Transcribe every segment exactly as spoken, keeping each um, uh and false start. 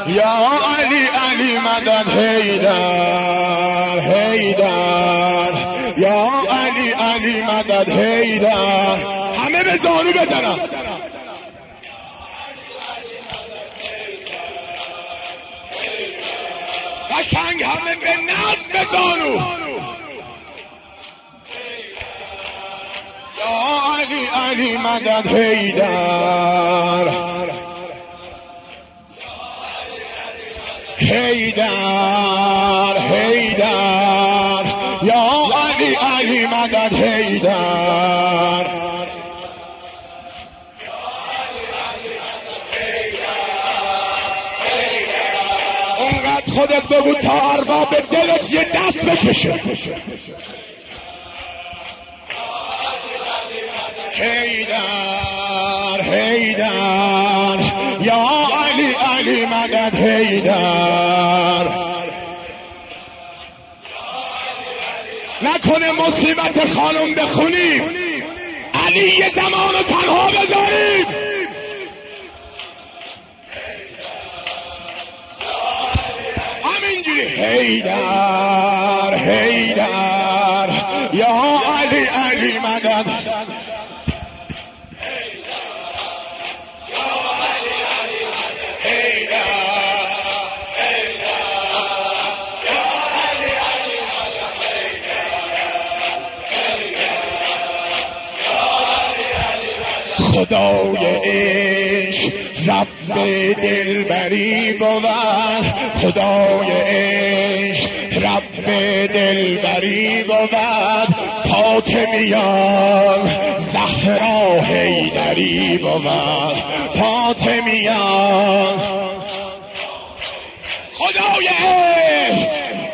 یا علی علی مدد حیدر حیدر یا علی علی مدد حیدر. همه به زانو بزنن. قشنگ همه به نظم به زانو. یا علی علی مدد حیدر حیدر حیدر یا علی علی مدد حیدر. اونقدر خودت بگو تا ارباب به دلت یه دست بکشه. حیدر حیدر یا علی علی مدد حیدر. نکنه مصیبت خانم بخونیم علی یه زمان رو تنها بذاریم. همینجوری حیدر حیدر یا علی علی مدد. خدای عشق رب دلبری بود. خدای عشق رب دلبری بود. فاطمیان زهرا حیدری بود. فاطمیان خدای عشق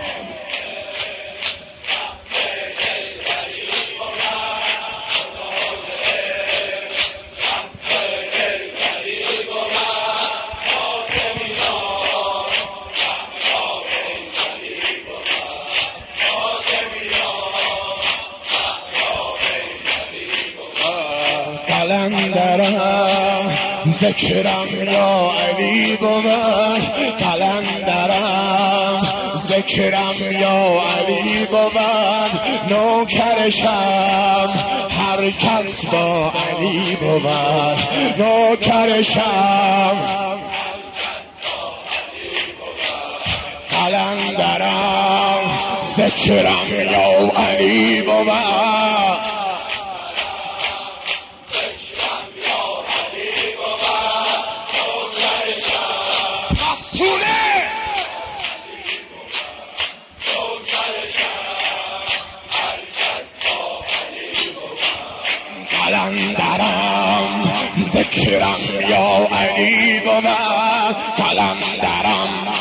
قلندرم ذکرم یا علی بود. قلندرم ذکرم یا علی بود. نوکرشم هر کس با علی بود. نوکرشم قلندرم ذکرم یا علی بود. قلندرم ذکرم یا علی بود. قلندرم